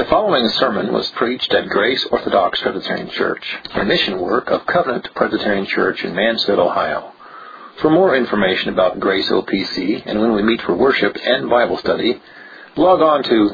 following sermon was preached at Grace Orthodox Presbyterian Church, a mission work of Covenant Presbyterian Church in Mansfield, Ohio. For more information about Grace OPC and when we meet for worship and Bible study, log on to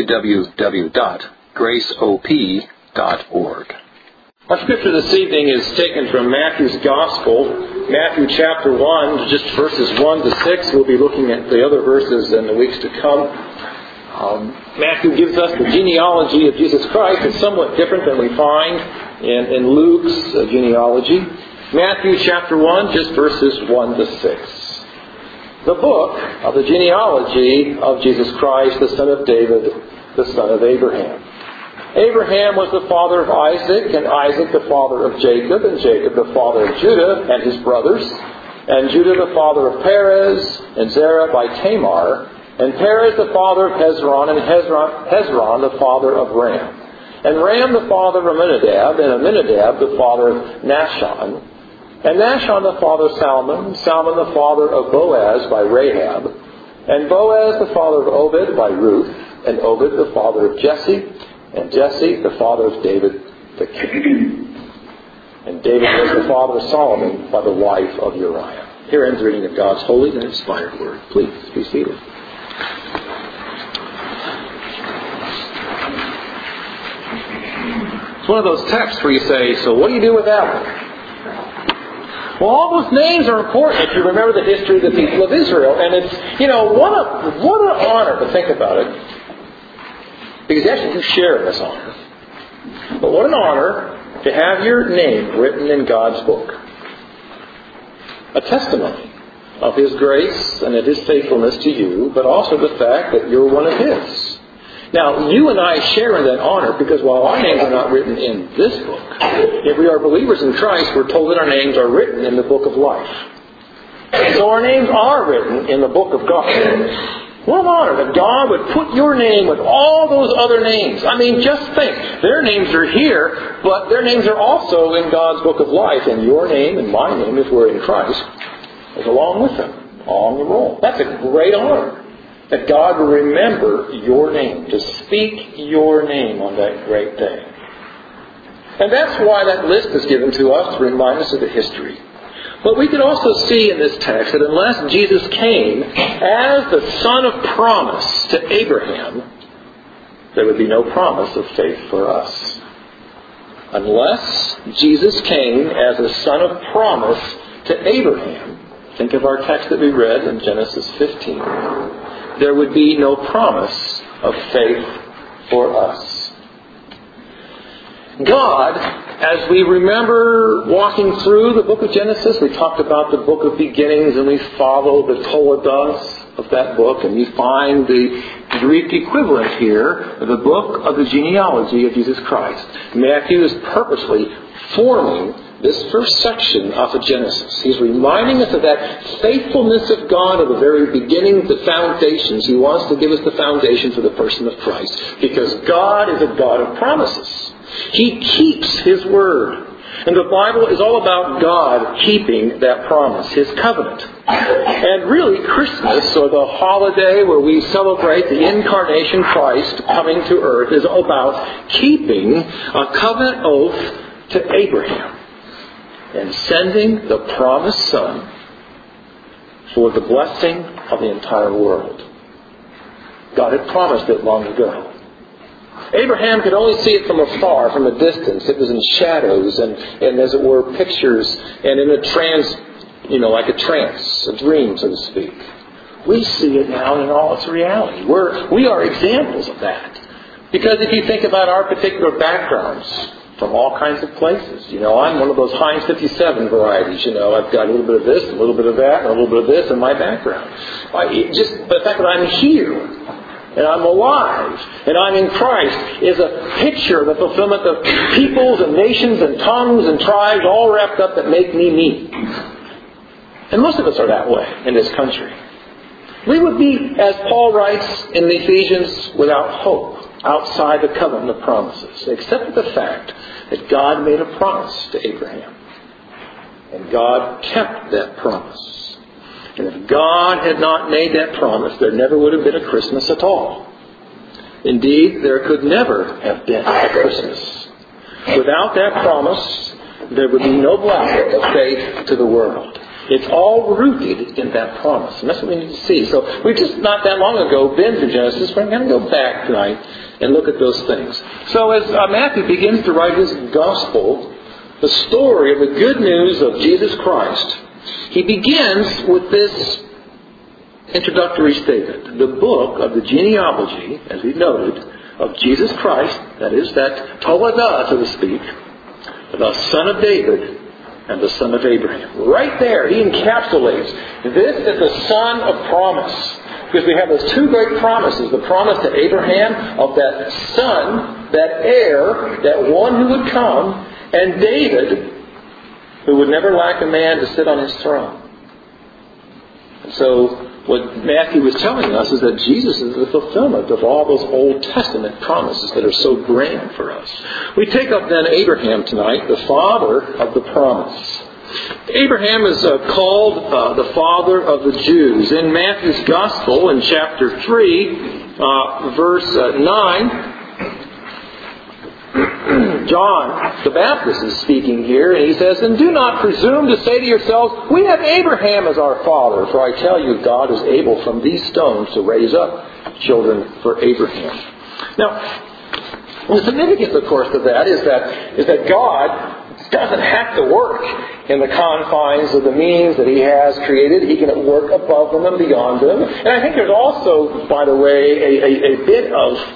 www.graceop.org. Our scripture this evening is taken from Matthew's Gospel, Matthew chapter 1, just verses 1 to 6. We'll be looking at the other verses in the weeks to come. Matthew gives us the genealogy of Jesus Christ. It's somewhat different than we find in Luke's genealogy. Matthew chapter 1, just verses 1 to 6. The book of the genealogy of Jesus Christ, the son of David, the son of Abraham. Abraham was the father of Isaac, and Isaac the father of Jacob, and Jacob the father of Judah and his brothers, and Judah the father of Perez, and Zerah by Tamar, and Perez the father of Hezron, and Hezron the father of Ram. And Ram the father of Amminadab, and Amminadab the father of Nahshon. And Nahshon the father of Salmon, Salmon the father of Boaz by Rahab. And Boaz the father of Obed by Ruth, and Obed the father of Jesse, and Jesse the father of David the king. And David was the father of Solomon by the wife of Uriah. Here ends the reading of God's holy and inspired word. Please be seated. It's one of those texts where you say, so what do you do with that one? Well, all those names are important if you remember the history of the people of Israel. And it's, what an honor to think about it. Because actually you share in this honor. But what an honor to have your name written in God's book. A testimony of His grace and of His faithfulness to you, but also the fact that you're one of His. Now, you and I share in that honor because while our names are not written in this book, if we are believers in Christ, we're told that our names are written in the book of life. So our names are written in the book of God. What an honor that God would put your name with all those other names. I mean, just think. Their names are here, but their names are also in God's book of life. And your name and my name, if we're in Christ, is along with them, on the roll. That's a great honor. That God will remember your name, to speak your name on that great day. And that's why that list is given to us to remind us of the history. But we can also see in this text that unless Jesus came as the son of promise to Abraham, there would be no promise of faith for us. Unless Jesus came as a son of promise to Abraham, think of our text that we read in Genesis 15, there would be no promise of faith for us. God, as we remember walking through the book of Genesis, we talked about the book of beginnings and we follow the Toledos of that book, and we find the Greek equivalent here, the book of the genealogy of Jesus Christ. Matthew is purposely forming this first section of Genesis. He's reminding us of that faithfulness of God at the very beginning, the foundations. He wants to give us the foundation for the person of Christ, because God is a God of promises. He keeps His word. And the Bible is all about God keeping that promise, His covenant. And really, Christmas, or the holiday where we celebrate the incarnation Christ coming to earth, is about keeping a covenant oath to Abraham and sending the promised Son for the blessing of the entire world. God had promised it long ago. Abraham could only see it from afar, from a distance. It was in shadows and as it were, pictures, and in a trance, like a trance, a dream, so to speak. We see it now in all its reality. We are examples of that. Because if you think about our particular backgrounds, from all kinds of places. I'm one of those Heinz 57 varieties. I've got a little bit of this, a little bit of that, and a little bit of this in my background. Just the fact that I'm here, and I'm alive, and I'm in Christ, is a picture of the fulfillment of peoples and nations and tongues and tribes all wrapped up that make me. And most of us are that way in this country. We would be, as Paul writes in Ephesians, without hope, outside the covenant of promises, except for the fact that God made a promise to Abraham. And God kept that promise. And if God had not made that promise, there never would have been a Christmas at all. Indeed, there could never have been a Christmas. Without that promise, there would be no blessing of faith to the world. It's all rooted in that promise. And that's what we need to see. So we've just not that long ago been through Genesis. We're going to go back tonight and look at those things. So as Matthew begins to write his gospel, the story of the good news of Jesus Christ, he begins with this introductory statement. The book of the genealogy, as we noted, of Jesus Christ, that is, that Toledah, so to speak, the son of David and the son of Abraham. Right there, he encapsulates, this is the son of promise. Because we have those two great promises. The promise to Abraham of that son, that heir, that one who would come, and David, who would never lack a man to sit on his throne. And so, what Matthew was telling us is that Jesus is the fulfillment of all those Old Testament promises that are so grand for us. We take up then Abraham tonight, the father of the promise. Abraham is called the father of the Jews. In Matthew's Gospel, in chapter 3, verse 9, John the Baptist is speaking here, and he says, "And do not presume to say to yourselves, we have Abraham as our father, for I tell you, God is able from these stones to raise up children for Abraham." Now, the significance, of course, of that is that God doesn't have to work in the confines of the means that he has created. He can work above them and beyond them. And I think there's also, by the way, a bit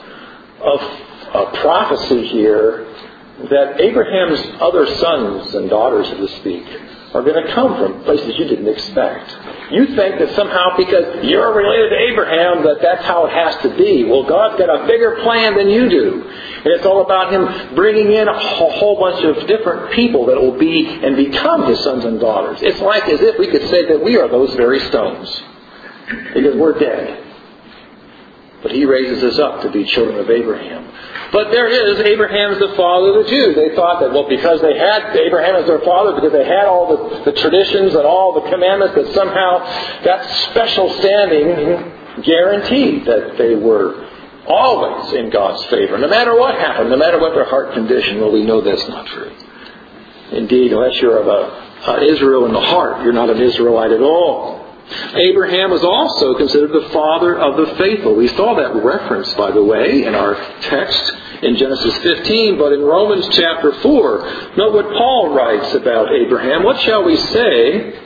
of prophecy here that Abraham's other sons and daughters, so to speak, are going to come from places you didn't expect. You think that somehow because you're related to Abraham that that's how it has to be. Well, God's got a bigger plan than you do. And it's all about him bringing in a whole bunch of different people that will be and become his sons and daughters. It's like as if we could say that we are those very stones. Because we're dead. But he raises us up to be children of Abraham. But there is, Abraham's the father of the Jews. They thought that, well, because they had Abraham as their father, because they had all the traditions and all the commandments, that somehow that special standing guaranteed that they were always in God's favor. No matter what happened, no matter what their heart condition, well, we know that's not true. Indeed, unless you're of Israel in the heart, you're not an Israelite at all. Abraham was also considered the father of the faithful. We saw that reference, by the way, in our text in Genesis 15, but in Romans chapter 4, note what Paul writes about Abraham. What shall we say?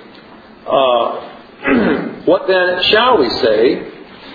What then shall we say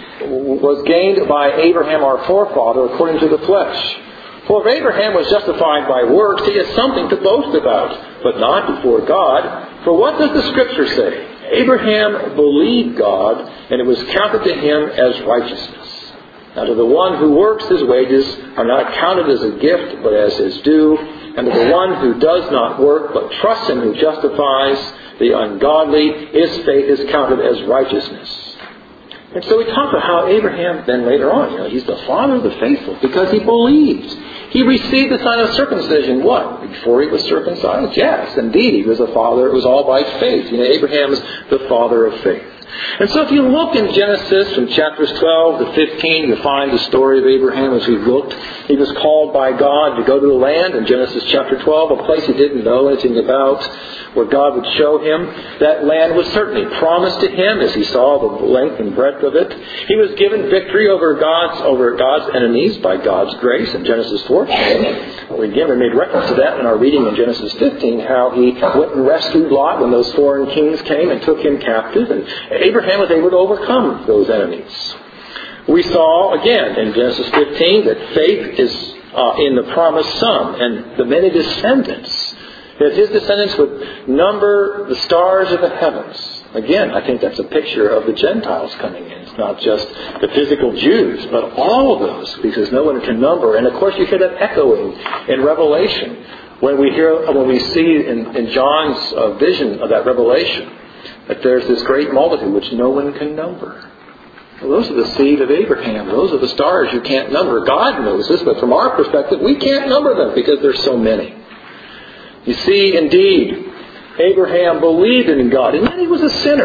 was gained by Abraham our forefather according to the flesh? For if Abraham was justified by works, he has something to boast about, but not before God. For what does the Scripture say? Abraham believed God, and it was counted to him as righteousness. Now to the one who works, his wages are not counted as a gift, but as his due. And to the one who does not work, but trusts him who justifies the ungodly, his faith is counted as righteousness. And so we talk about how Abraham, then later on, he's the father of the faithful because he believed. He received the sign of circumcision. What? Before he was circumcised? Yes, indeed. He was a father. It was all by faith. Abraham's the father of faith. And so if you look in Genesis from chapters 12 to 15, you find the story of Abraham as we've looked. He was called by God to go to the land in Genesis chapter 12, a place he didn't know anything about, where God would show him. That land was certainly promised to him as he saw the length and breadth of it. He was given victory over God's enemies by God's grace in Genesis 14. Again, we made reference to that in our reading in Genesis 15, how he went and rescued Lot when those foreign kings came and took him captive. And Abraham was able to overcome those enemies. We saw, again, in Genesis 15, that faith is in the promised son and the many descendants. That his descendants would number the stars of the heavens. Again, I think that's a picture of the Gentiles coming in. It's not just the physical Jews, but all of those, because no one can number. And of course, you hear that echoing in Revelation when we see in John's vision of that revelation that there's this great multitude which no one can number. Well, those are the seed of Abraham. Those are the stars you can't number. God knows this, but from our perspective, we can't number them because there's so many. You see, indeed, Abraham believed in God, and yet he was a sinner.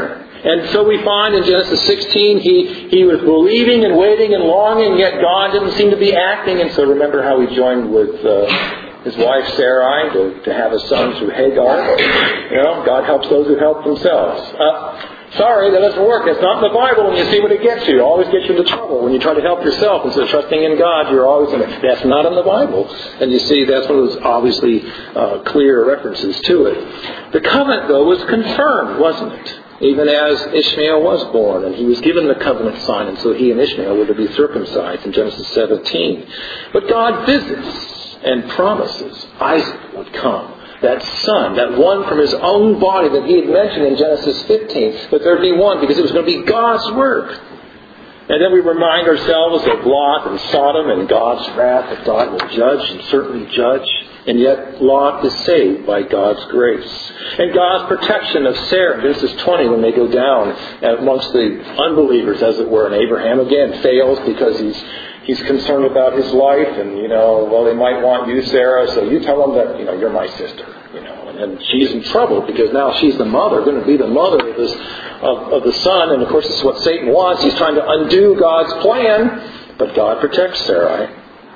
And so we find in Genesis 16, he was believing and waiting and longing, yet God didn't seem to be acting. And so remember how he joined with his wife Sarai to have a son through Hagar. God helps those who help themselves. Sorry, that doesn't work. It's not in the Bible, and you see what it gets you. It always gets you into trouble. When you try to help yourself instead of trusting in God, you're always in it. That's not in the Bible. And you see, that's one of those obviously clear references to it. The covenant, though, was confirmed, wasn't it? Even as Ishmael was born, and he was given the covenant sign, and so he and Ishmael were to be circumcised in Genesis 17. But God visits and promises Isaac would come. That son, that one from his own body that he had mentioned in Genesis 15, that there would be one, because it was going to be God's work. And then we remind ourselves of Lot and Sodom and God's wrath, that God will judge and certainly judge. And yet Lot is saved by God's grace. And God's protection of Sarah in Genesis 20 when they go down amongst the unbelievers, as it were. And Abraham again fails because he's concerned about his life, and they might want you, Sarah, so you tell them that you're my sister, and she's in trouble because now she's the mother, going to be the mother of the son, and of course this is what Satan wants. He's trying to undo God's plan, but God protects Sarai.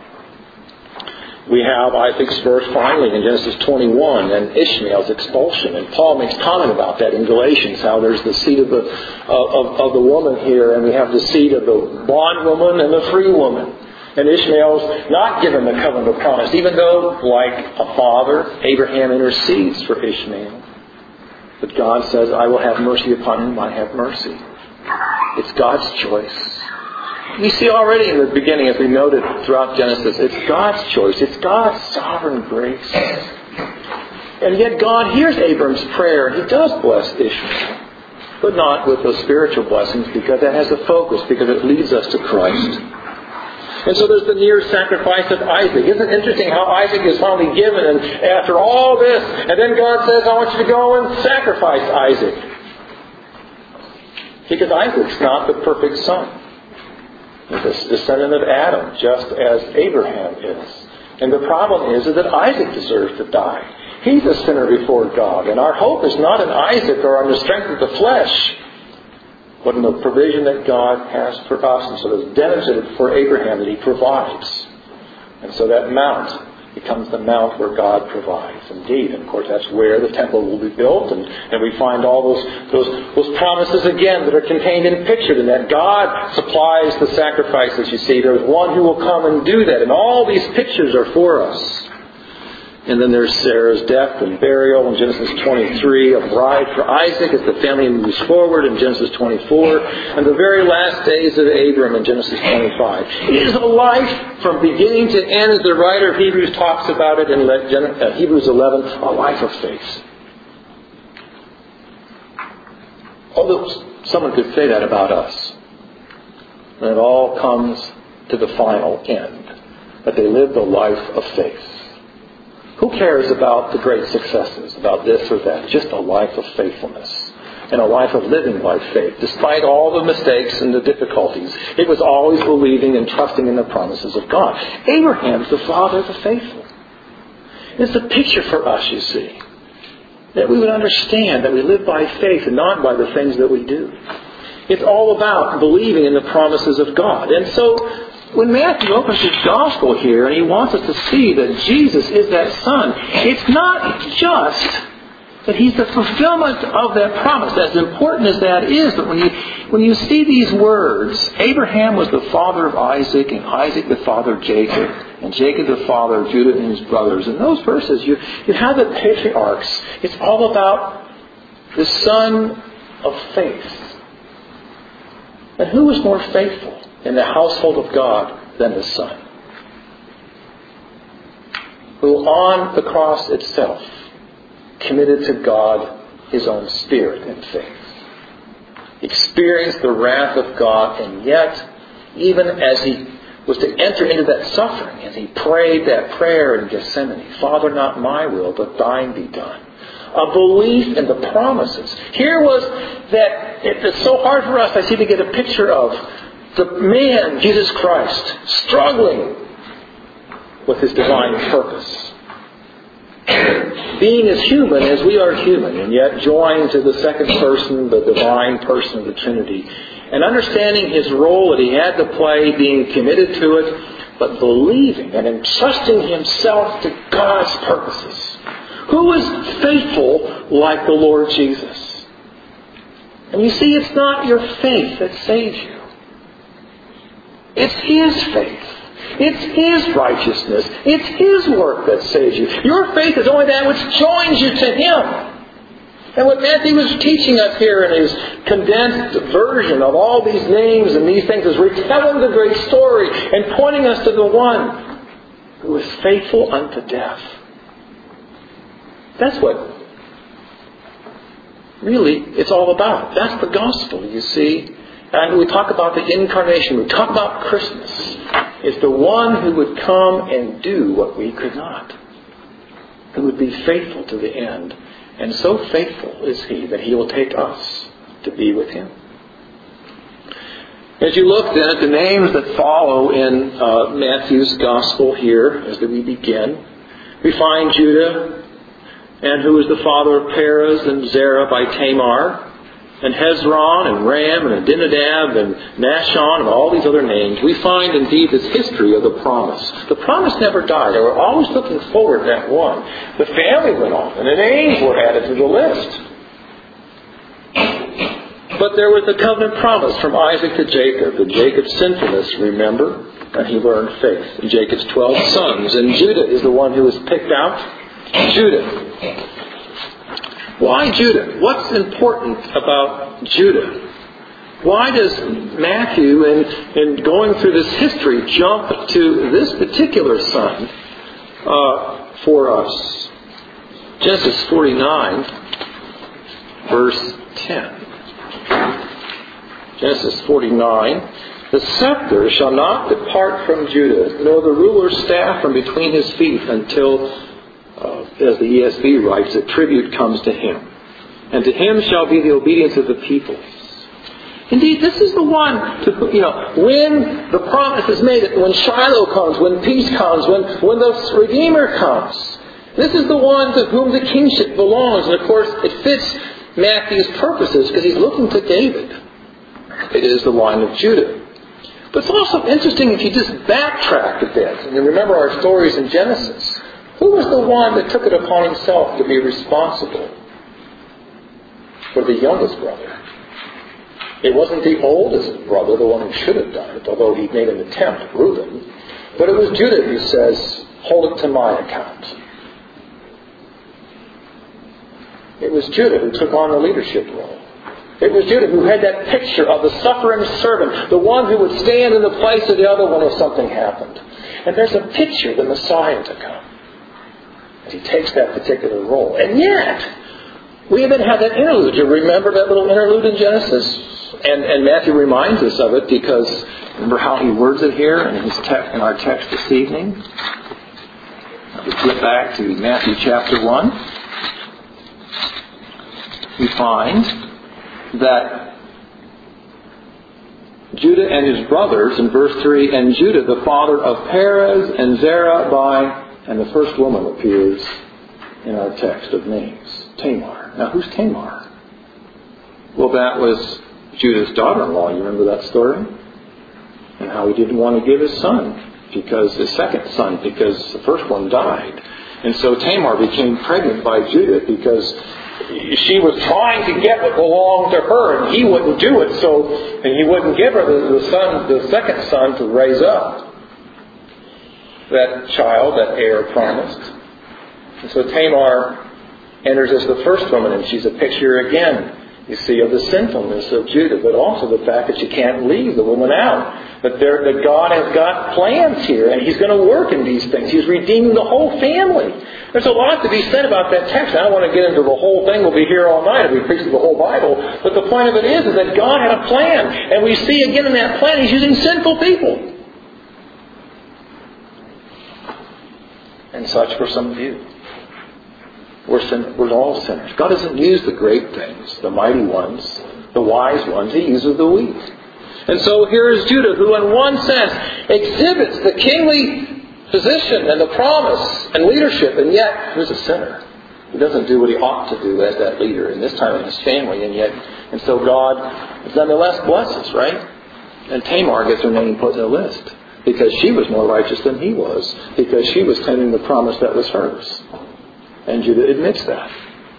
We have Isaac's verse finally in Genesis 21 and Ishmael's expulsion. And Paul makes comment about that in Galatians, how there's the seed of the woman here, and we have the seed of the bondwoman and the free woman. And Ishmael's not given the covenant of promise, even though, like a father, Abraham intercedes for Ishmael. But God says, I will have mercy upon whom I have mercy. It's God's choice. We see already in the beginning, as we noted throughout Genesis, it's God's choice. It's God's sovereign grace. And yet God hears Abram's prayer. He does bless Ishmael. But not with those spiritual blessings, because that has a focus, because it leads us to Christ. And so there's the near sacrifice of Isaac. Isn't it interesting how Isaac is finally given, and after all this, and then God says, I want you to go and sacrifice Isaac. Because Isaac's not the perfect son. He's a descendant of Adam, just as Abraham is. And the problem is that Isaac deserves to die. He's a sinner before God. And our hope is not in Isaac or on the strength of the flesh, but in the provision that God has for us. And so it's demonstrated for Abraham that he provides. And so that mount becomes the mount where God provides. Indeed, and of course that's where the temple will be built, and we find all those promises again that are contained and pictured in that. God supplies the sacrifices, you see. There's one who will come and do that, and all these pictures are for us. And then there's Sarah's death and burial in Genesis 23, a bride for Isaac as the family moves forward in Genesis 24, and the very last days of Abram in Genesis 25. It is a life from beginning to end, as the writer of Hebrews talks about it in Hebrews 11, a life of faith. Although someone could say that about us, when it all comes to the final end, that they lived a life of faith. Who cares about the great successes, about this or that? Just a life of faithfulness and a life of living by faith. Despite all the mistakes and the difficulties, it was always believing and trusting in the promises of God. Abraham's the father of the faithful. It's a picture for us, you see, that we would understand that we live by faith and not by the things that we do. It's all about believing in the promises of God. And so, when Matthew opens his gospel here and he wants us to see that Jesus is that son, it's not just that he's the fulfillment of that promise, as important as that is. But when you see these words, Abraham was the father of Isaac, and Isaac the father of Jacob, and Jacob the father of Judah and his brothers. In those verses, you have the patriarchs. It's all about the son of faith. And who was more faithful in the household of God than the Son, who on the cross itself committed to God his own spirit and faith, experienced the wrath of God, and yet, even as he was to enter into that suffering, and he prayed that prayer in Gethsemane, Father, not my will, but thine be done. A belief in the promises. Here was that it's so hard for us, I see, to get a picture of the man, Jesus Christ, struggling with his divine purpose. being as human as we are human, and yet joined to the second person, the divine person of the Trinity. And understanding His role that He had to play, being committed to it, but believing and entrusting Himself to God's purposes. Who is faithful like the Lord Jesus? And you see, it's not your faith that saves you. It's His faith. It's His righteousness. It's His work that saves you. Your faith is only that which joins you to Him. And what Matthew was teaching us here in his condensed version of all these names and these things is retelling the great story and pointing us to the one who is faithful unto death. That's what really it's all about. That's the gospel, you see. And we talk about the incarnation. We talk about Christmas. It's the one who would come and do what we could not. Who would be faithful to the end. And so faithful is He that He will take us to be with Him. As you look then at the names that follow in Matthew's Gospel here, as we begin, we find Judah, and who is the father of Perez and Zerah by Tamar, and Hezron and Ram and Abinadab and Nahshon and all these other names. We find indeed this history of the promise. The promise never died. They were always looking forward to that one. The family went on and the names were added to the list. But there was the covenant promise from Isaac to Jacob. And Jacob's sinfulness, remember, and he learned faith. And Jacob's 12 sons. And Judah is the one who was picked out. Judah. Why Judah? What's important about Judah? Why does Matthew, in going through this history, jump to this particular son for us? Genesis 49, verse 10. Genesis 49. The scepter shall not depart from Judah, nor the ruler's staff from between his feet until, as the ESV writes, a tribute comes to him. And to him shall be the obedience of the peoples. Indeed, this is the one to, when the promise is made, when Shiloh comes, when peace comes, when the Redeemer comes. This is the one to whom the kingship belongs. And of course, it fits Matthew's purposes because he's looking to David. It is the line of Judah. But it's also interesting if you just backtrack a bit and you remember our stories in Genesis. Who was the one that took it upon himself to be responsible for the youngest brother? It wasn't the oldest brother, the one who should have done it, although he made an attempt, Reuben. But it was Judah who says, hold it to my account. It was Judah who took on the leadership role. It was Judah who had that picture of the suffering servant, the one who would stand in the place of the other one if something happened. And there's a picture of the Messiah to come. And he takes that particular role. And yet, we even had that interlude. You remember that little interlude in Genesis? And Matthew reminds us of it because remember how he words it here in in our text this evening? We flip back to Matthew chapter 1. We find that Judah and his brothers, in verse 3, and Judah, the father of Perez and Zerah by, and the first woman appears in our text of names, Tamar. Now, who's Tamar? Well, that was Judah's daughter-in-law. You remember that story? And how he didn't want to give his son, his second son, because the first one died. And so Tamar became pregnant by Judah because she was trying to get what belonged to her, and he wouldn't do it, and he wouldn't give her the second son to raise up that child, that heir promised. And so Tamar enters as the first woman, and she's a picture again, you see, of the sinfulness of Judah, but also the fact that you can't leave the woman out. That God has got plans here, and He's going to work in these things. He's redeeming the whole family. There's a lot to be said about that text. I don't want to get into the whole thing. We'll be here all night if we preach the whole Bible. But the point of it is that God had a plan. And we see again in that plan, He's using sinful people. And such for some of you. We're all sinners. God doesn't use the great things, the mighty ones, the wise ones. He uses the weak. And so here is Judah, who in one sense exhibits the kingly position and the promise and leadership, and yet who's a sinner. He doesn't do what he ought to do as that leader, and this time in his family, and so God nonetheless blesses, right? And Tamar gets her name put in the list because she was more righteous than he was, because she was claiming the promise that was hers. And Judah admits that.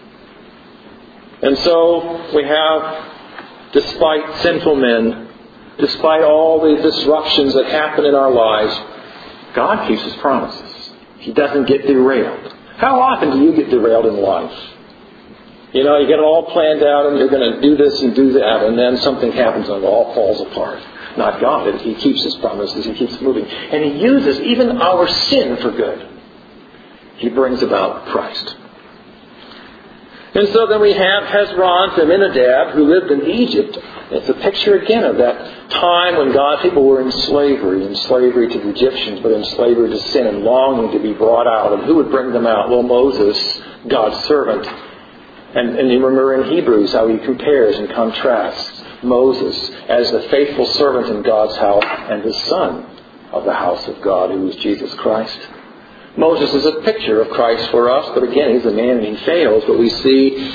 And so we have, despite sinful men, despite all the disruptions that happen in our lives, God keeps His promises. He doesn't get derailed. How often do you get derailed in life? You know, you get it all planned out and you're going to do this and do that, and then something happens and it all falls apart. Not God. He keeps His promises. He keeps moving. And He uses even our sin for good. He brings about Christ. And so then we have Hezron to Amminadab, who lived in Egypt. It's a picture again of that time when God's people were in slavery to the Egyptians, but in slavery to sin and longing to be brought out. And who would bring them out? Well, Moses, God's servant. And you remember in Hebrews how he compares and contrasts Moses as the faithful servant in God's house and the son of the house of God, who is Jesus Christ. Moses is a picture of Christ for us, but again, he's a man and he fails. But we see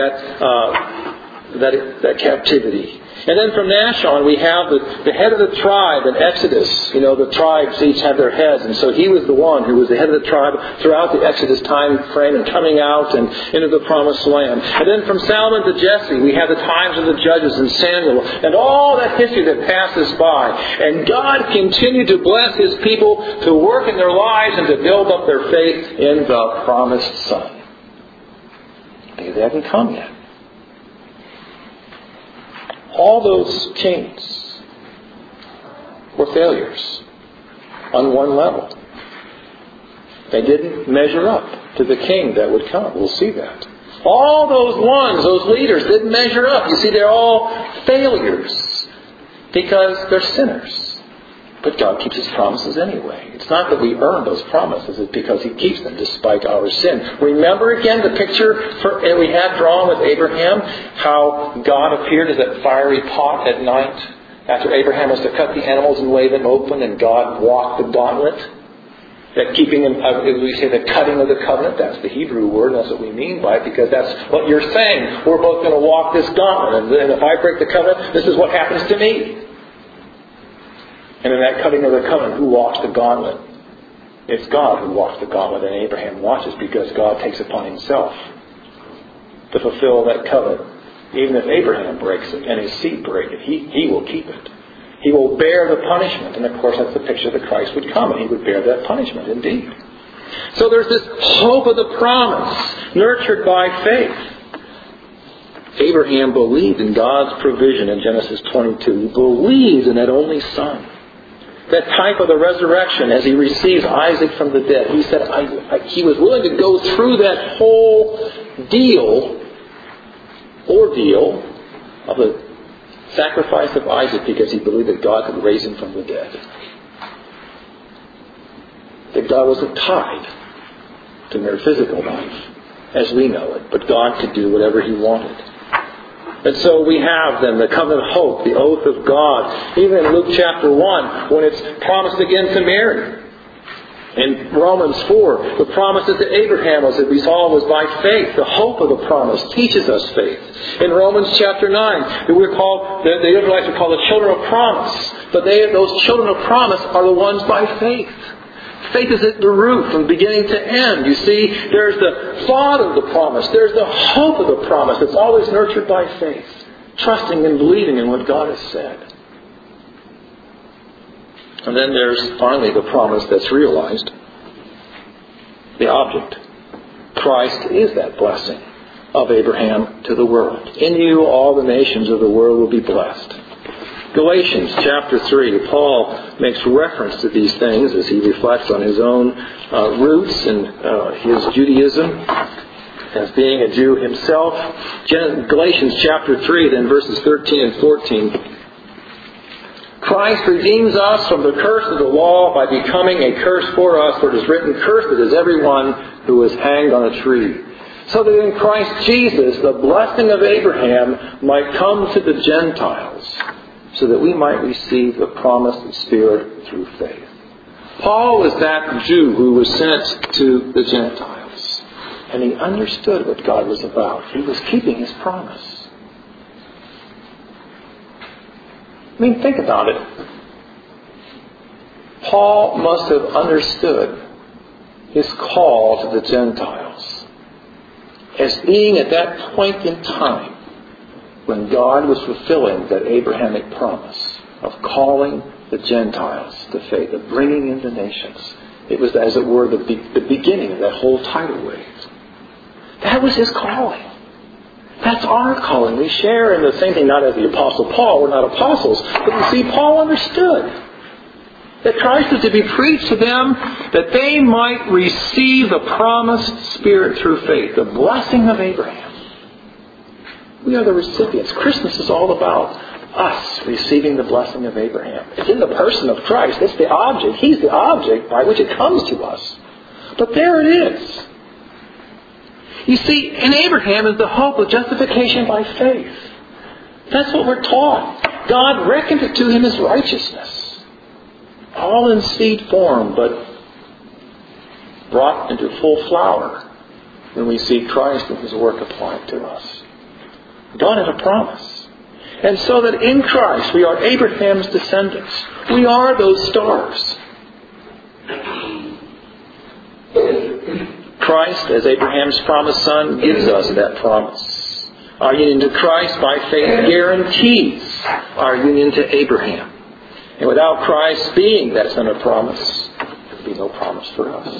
that captivity. And then from Nashon, we have the head of the tribe in Exodus. You know, the tribes each have their heads. And so he was the one who was the head of the tribe throughout the Exodus time frame and coming out and into the promised land. And then from Solomon to Jesse, we have the times of the judges and Samuel and all that history that passes by. And God continued to bless His people to work in their lives and to build up their faith in the promised Son. They haven't come yet. All those kings were failures on one level. They didn't measure up to the king that would come. We'll see that. All those ones, those leaders, didn't measure up. You see, they're all failures because they're sinners. But God keeps His promises anyway. It's not that we earn those promises. It's because He keeps them despite our sin. Remember again the picture we had drawn with Abraham, how God appeared as that fiery pot at night after Abraham was to cut the animals and lay them open, and God walked the gauntlet. That keeping, as we say, the cutting of the covenant, that's the Hebrew word, and that's what we mean by it, because that's what you're saying. We're both going to walk this gauntlet, and if I break the covenant, this is what happens to me. And in that cutting of the covenant, who walks the gauntlet? It's God who walks the gauntlet, and Abraham watches because God takes upon Himself to fulfill that covenant. Even if Abraham breaks it and his seed break it, he will keep it. He will bear the punishment. And of course, that's the picture that Christ would come, and He would bear that punishment indeed. So there's this hope of the promise, nurtured by faith. Abraham believed in God's provision in Genesis 22. He believed in that only Son. That type of the resurrection as he receives Isaac from the dead. He said he was willing to go through that whole ordeal of the sacrifice of Isaac because he believed that God could raise him from the dead. That God wasn't tied to mere physical life as we know it, but God could do whatever He wanted. And so we have then the covenant hope, the oath of God. Even in Luke chapter 1, when it's promised again to Mary. In Romans 4, the promises to Abraham was that was by faith. The hope of the promise teaches us faith. In Romans chapter 9, the Israelites are called the children of promise. But those children of promise are the ones by faith. Faith is at the root from beginning to end. You see, there's the thought of the promise. There's the hope of the promise. It's always nurtured by faith. Trusting and believing in what God has said. And then there's finally the promise that's realized. The object. Christ is that blessing of Abraham to the world. In you all the nations of the world will be blessed. Galatians chapter 3, Paul makes reference to these things as he reflects on his own roots and his Judaism as being a Jew himself. Galatians chapter 3, then verses 13 and 14. Christ redeems us from the curse of the law by becoming a curse for us, for it is written, "Cursed is everyone who is hanged on a tree." So that in Christ Jesus, the blessing of Abraham might come to the Gentiles, so that we might receive the promised Spirit through faith. Paul was that Jew who was sent to the Gentiles. And he understood what God was about. He was keeping his promise. I mean, think about it. Paul must have understood his call to the Gentiles as being at that point in time when God was fulfilling that Abrahamic promise of calling the Gentiles to faith, of bringing in the nations. It was, as it were, the beginning of that whole tidal wave. That was his calling. That's our calling. We share in the same thing, not as the Apostle Paul. We're not apostles. But you see, Paul understood that Christ was to be preached to them that they might receive the promised Spirit through faith, the blessing of Abraham. We are the recipients. Christmas is all about us receiving the blessing of Abraham. It's in the person of Christ. It's the object. He's the object by which it comes to us. But there it is. You see, in Abraham is the hope of justification by faith. That's what we're taught. God reckoned it to him as righteousness. All in seed form, but brought into full flower when we see Christ and his work applied to us. God had a promise. And so that in Christ we are Abraham's descendants. We are those stars. Christ, as Abraham's promised son, gives us that promise. Our union to Christ by faith guarantees our union to Abraham. And without Christ being that son of promise, there would be no promise for us.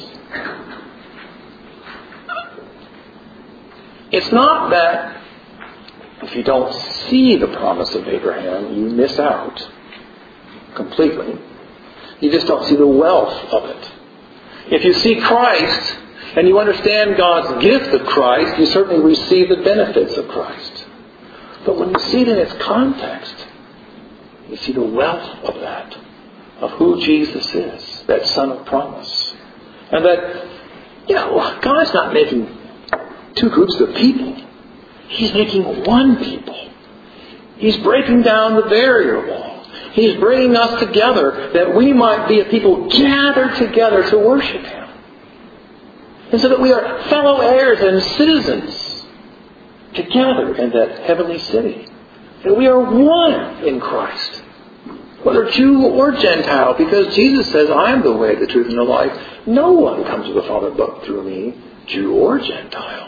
It's not that if you don't see the promise of Abraham, you miss out completely. You just don't see the wealth of it. If you see Christ and you understand God's gift of Christ, you certainly receive the benefits of Christ. But when you see it in its context, you see the wealth of that, of who Jesus is, that Son of promise. And that, God's not making two groups of people. He's making one people. He's breaking down the barrier wall. He's bringing us together that we might be a people gathered together to worship Him. And so that we are fellow heirs and citizens together in that heavenly city. That we are one in Christ. Whether Jew or Gentile, because Jesus says, I am the way, the truth, and the life. No one comes to the Father but through me, Jew or Gentile.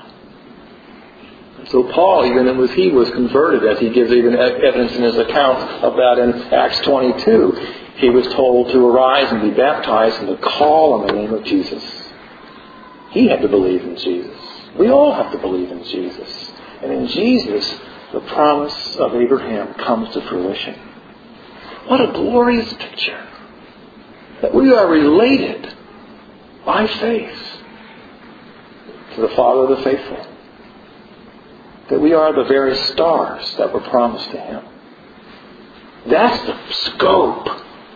And so Paul, even as he was converted, as he gives even evidence in his account of that in Acts 22, he was told to arise and be baptized and to call on the name of Jesus. He had to believe in Jesus. We all have to believe in Jesus. And in Jesus, the promise of Abraham comes to fruition. What a glorious picture. That we are related by faith to the Father of the faithful. That we are the very stars that were promised to Him. That's the scope,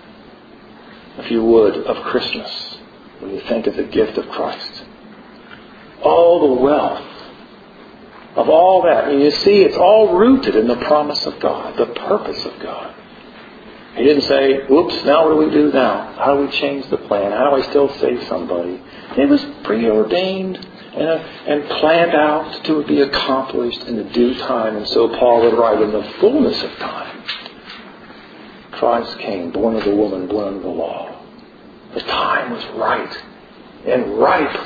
if you would, of Christmas when you think of the gift of Christ. All the wealth of all that. And you see, it's all rooted in the promise of God, the purpose of God. He didn't say, whoops, now what do we do now? How do we change the plan? How do I still save somebody? It was preordained and planned out to be accomplished in the due time. And so Paul would write, in the fullness of time, Christ came, born of a woman, born under the law. The time was right and ripe.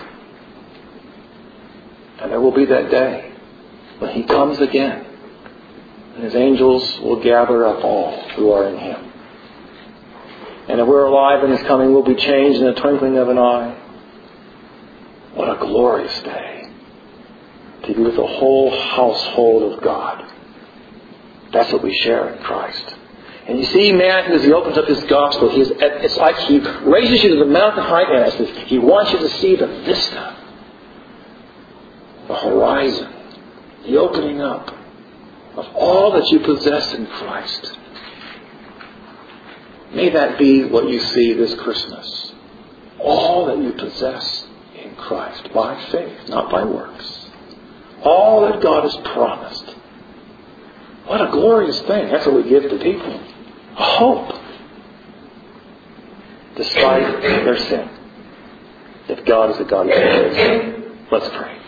And there will be that day when He comes again. And His angels will gather up all who are in Him. And if we're alive in His coming, we'll be changed in the twinkling of an eye. What a glorious day to be with the whole household of God. That's what we share in Christ. And you see, man, as He opens up His gospel, it's like He raises you to the mountain height, and He wants you to see the vista, the horizon, the opening up of all that you possess in Christ. May that be what you see this Christmas. All that you possess in Christ by faith, not by works. All that God has promised. What a glorious thing. That's what we give to people. Hope. Despite their sin. That God is a God of grace. Let's pray.